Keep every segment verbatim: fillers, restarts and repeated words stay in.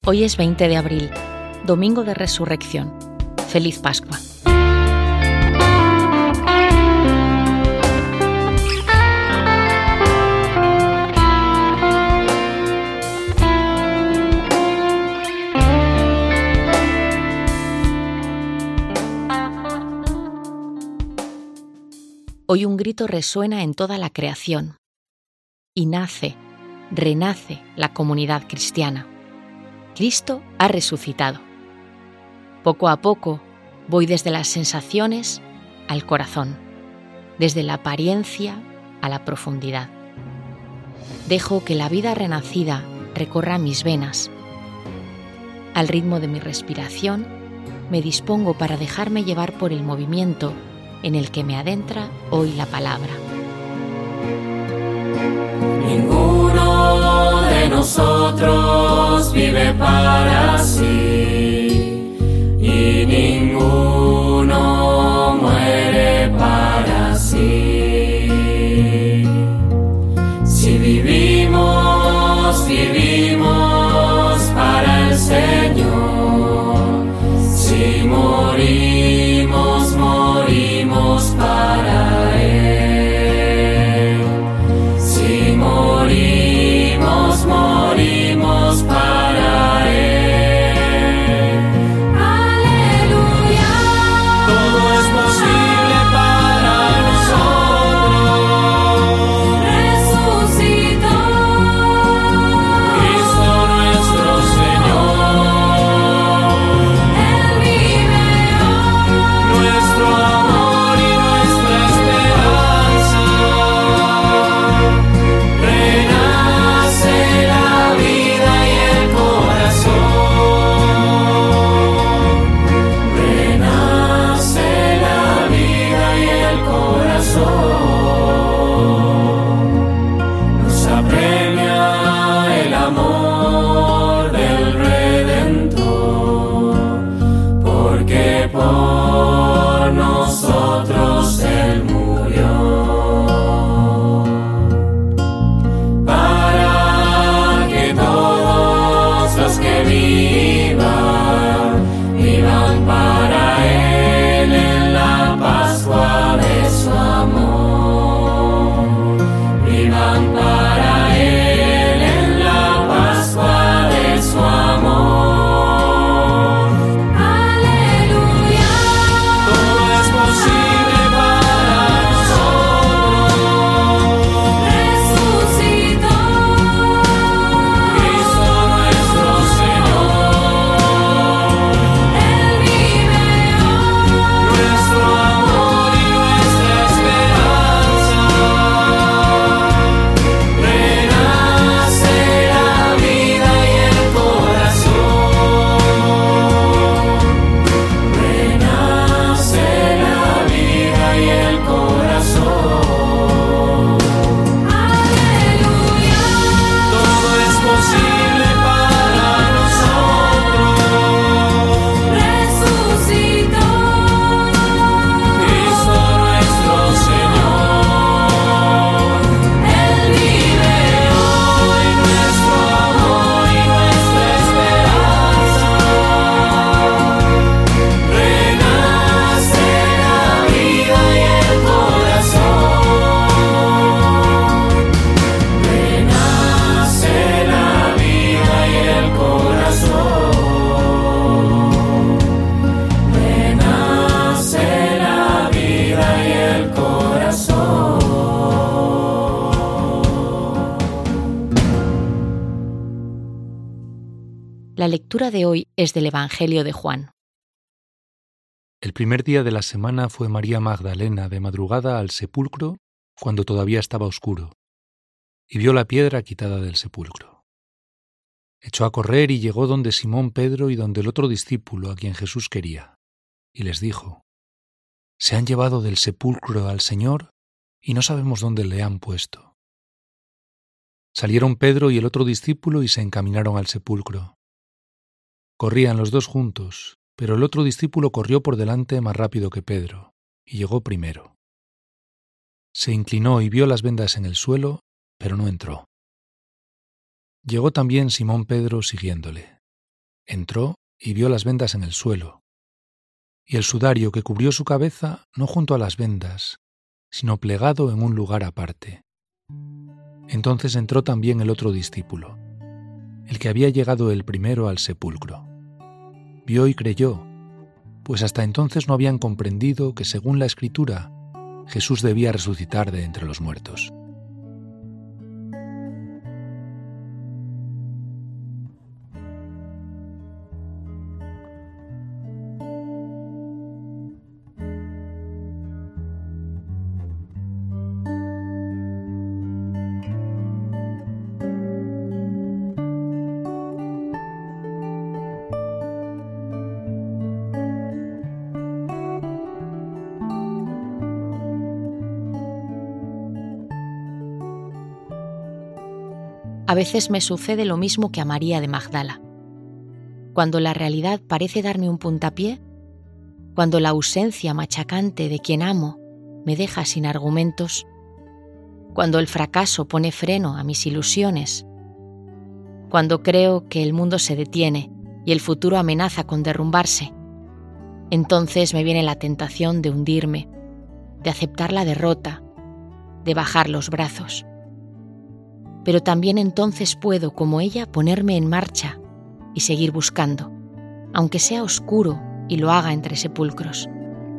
Hoy es veinte de abril, Domingo de Resurrección. ¡Feliz Pascua! Hoy un grito resuena en toda la creación y nace, renace la comunidad cristiana. Cristo ha resucitado. Poco a poco voy desde las sensaciones al corazón, desde la apariencia a la profundidad. Dejo que la vida renacida recorra mis venas. Al ritmo de mi respiración, me dispongo para dejarme llevar por el movimiento en el que me adentra hoy la palabra. Ninguno de nosotros vive para sí y ninguno muere para sí. Si vivimos, vivimos para el Señor. Si morimos, morimos para Él. Si morimos, morimos para Él. Aleluya. Todo es posible para nosotros. Resucitó Cristo nuestro Señor. Él vive hoy. Nuestro amor y nuestra esperanza. Renace la vida y el corazón. Renace la vida y el corazón. Nos apremia el amor del Redentor, porque por nosotros Él murió. Para que todos los que vivan, vivan para Él en la Pascua de su amor. Vivan para Él en la Pascua de su amor. Aleluya. Todo es posible para nosotros. Resucitó Cristo nuestro Señor. Él vive hoy. Nuestro amor y nuestra esperanza. Renace la vida y el corazón. Renace la vida y el corazón. Aleluya. Todo es posible para nosotros. Resucitó Cristo nuestro Señor. Él vive hoy. Nuestro amor y nuestra esperanza. Renace la vida y el corazón. Renace la vida y el corazón. Renace la vida y el corazón. La lectura de hoy es del Evangelio de Juan. El primer día de la semana fue María Magdalena de madrugada al sepulcro cuando todavía estaba oscuro, y vio la piedra quitada del sepulcro. Echó a correr y llegó donde Simón Pedro y donde el otro discípulo a quien Jesús quería, y les dijo: «Se han llevado del sepulcro al Señor y no sabemos dónde le han puesto». Salieron Pedro y el otro discípulo y se encaminaron al sepulcro. Corrían los dos juntos, pero el otro discípulo corrió por delante más rápido que Pedro, y llegó primero. Se inclinó y vio las vendas en el suelo, pero no entró. Llegó también Simón Pedro siguiéndole, Entró y vio las vendas en el suelo, y el sudario que cubrió su cabeza no junto a las vendas, sino plegado en un lugar aparte. Entonces entró también el otro discípulo, el que había llegado el primero al sepulcro. Vio y creyó, pues hasta entonces no habían comprendido que, según la Escritura, Jesús debía resucitar de entre los muertos. A veces me sucede lo mismo que a María de Magdala. Cuando la realidad parece darme un puntapié, cuando la ausencia machacante de quien amo me deja sin argumentos, cuando el fracaso pone freno a mis ilusiones, cuando creo que el mundo se detiene y el futuro amenaza con derrumbarse, entonces me viene la tentación de hundirme, de aceptar la derrota, de bajar los brazos. Pero también entonces puedo, como ella, ponerme en marcha y seguir buscando, aunque sea oscuro y lo haga entre sepulcros.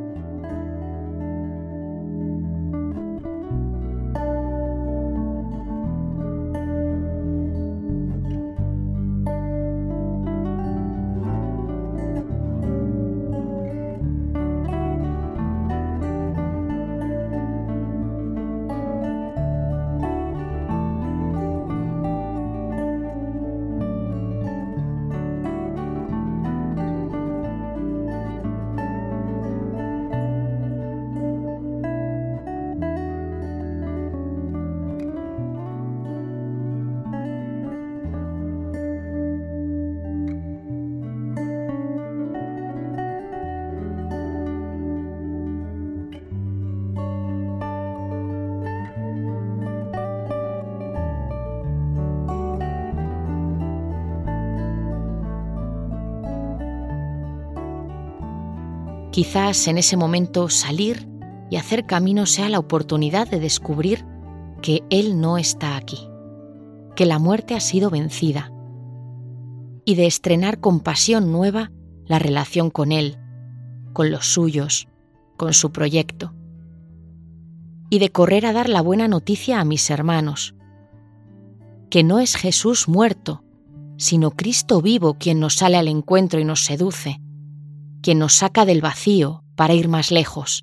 Quizás en ese momento salir y hacer camino sea la oportunidad de descubrir que Él no está aquí, que la muerte ha sido vencida, y de estrenar con pasión nueva la relación con Él, con los suyos, con su proyecto, y de correr a dar la buena noticia a mis hermanos, que no es Jesús muerto, sino Cristo vivo quien nos sale al encuentro y nos seduce, quien nos saca del vacío para ir más lejos.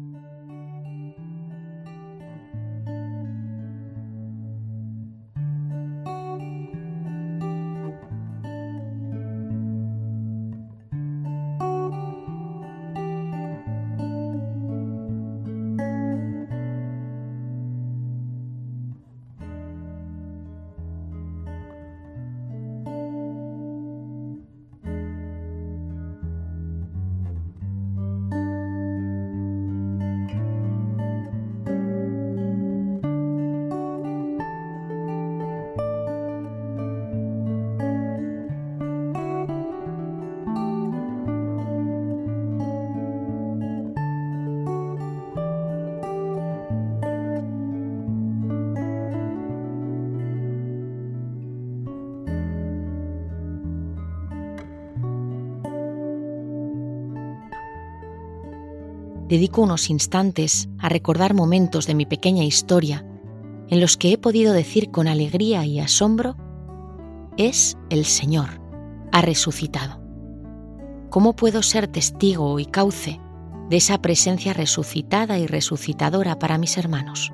Dedico unos instantes a recordar momentos de mi pequeña historia en los que he podido decir con alegría y asombro: es el Señor, ha resucitado. ¿Cómo puedo ser testigo y cauce de esa presencia resucitada y resucitadora para mis hermanos?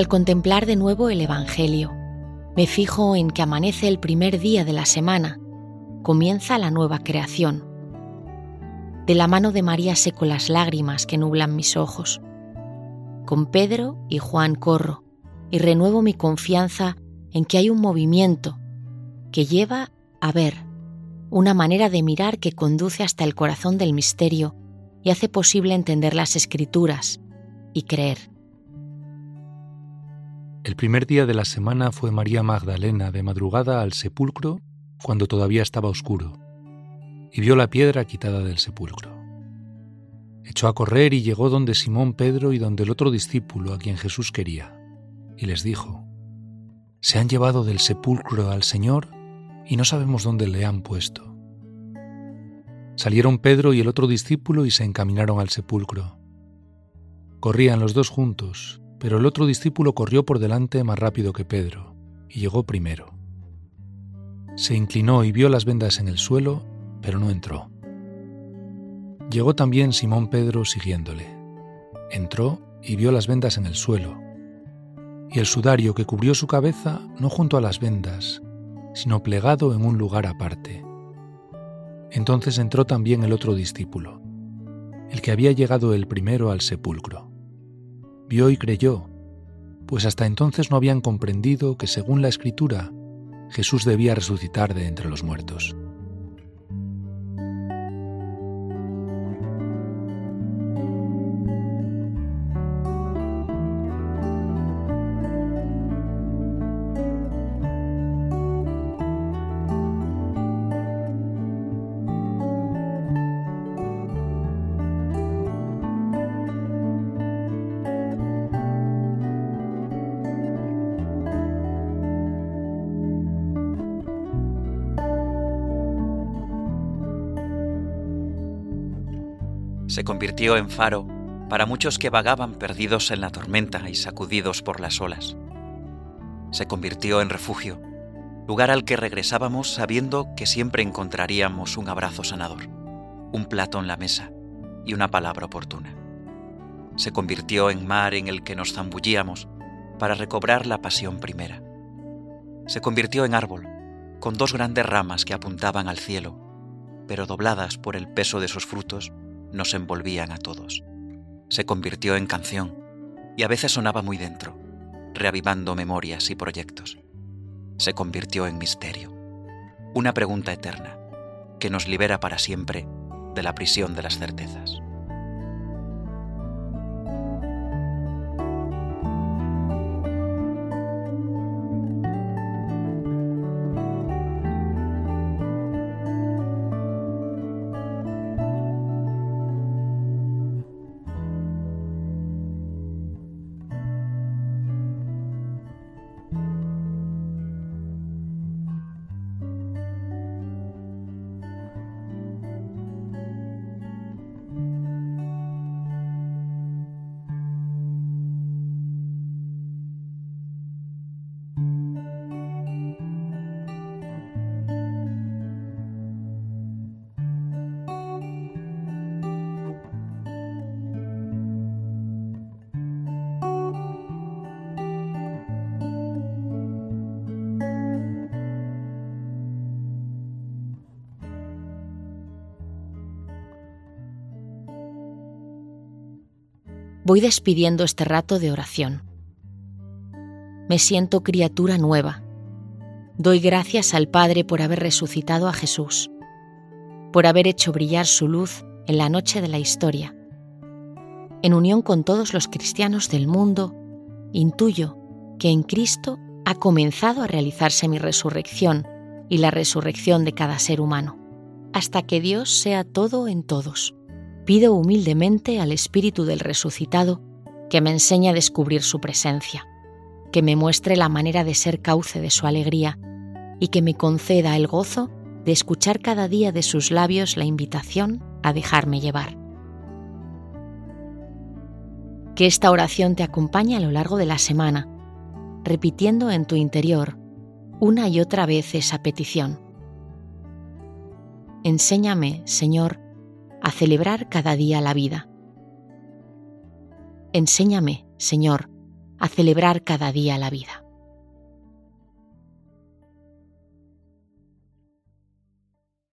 Al contemplar de nuevo el Evangelio, me fijo en que amanece el primer día de la semana, comienza la nueva creación. De la mano de María seco las lágrimas que nublan mis ojos. Con Pedro y Juan corro y renuevo mi confianza en que hay un movimiento que lleva a ver, una manera de mirar que conduce hasta el corazón del misterio y hace posible entender las Escrituras y creer. El primer día de la semana fue María Magdalena de madrugada al sepulcro cuando todavía estaba oscuro, y vio la piedra quitada del sepulcro. Echó a correr y llegó donde Simón Pedro y donde el otro discípulo a quien Jesús quería, y les dijo: «Se han llevado del sepulcro al Señor y no sabemos dónde le han puesto». Salieron Pedro y el otro discípulo y se encaminaron al sepulcro. Corrían los dos juntos, pero el otro discípulo corrió por delante más rápido que Pedro y llegó primero. Se inclinó y vio las vendas en el suelo, pero no entró. Llegó también Simón Pedro siguiéndole. Entró y vio las vendas en el suelo, y el sudario que cubrió su cabeza no junto a las vendas, sino plegado en un lugar aparte. Entonces entró también el otro discípulo, el que había llegado el primero al sepulcro. Vio y creyó, pues hasta entonces no habían comprendido que, según la Escritura, Jesús debía resucitar de entre los muertos. Se convirtió en faro para muchos que vagaban perdidos en la tormenta y sacudidos por las olas. Se convirtió en refugio, lugar al que regresábamos sabiendo que siempre encontraríamos un abrazo sanador, un plato en la mesa y una palabra oportuna. Se convirtió en mar en el que nos zambullíamos para recobrar la pasión primera. Se convirtió en árbol, con dos grandes ramas que apuntaban al cielo, pero dobladas por el peso de sus frutos, nos envolvían a todos. Se convirtió en canción y a veces sonaba muy dentro, reavivando memorias y proyectos. Se convirtió en misterio, una pregunta eterna que nos libera para siempre de la prisión de las certezas. Voy despidiendo este rato de oración. Me siento criatura nueva. Doy gracias al Padre por haber resucitado a Jesús, por haber hecho brillar su luz en la noche de la historia. En unión con todos los cristianos del mundo, intuyo que en Cristo ha comenzado a realizarse mi resurrección y la resurrección de cada ser humano, hasta que Dios sea todo en todos. Pido humildemente al Espíritu del resucitado que me enseñe a descubrir su presencia, que me muestre la manera de ser cauce de su alegría y que me conceda el gozo de escuchar cada día de sus labios la invitación a dejarme llevar. Que esta oración te acompañe a lo largo de la semana, repitiendo en tu interior una y otra vez esa petición. Enséñame, Señor, a celebrar cada día la vida. Enséñame, Señor, a celebrar cada día la vida.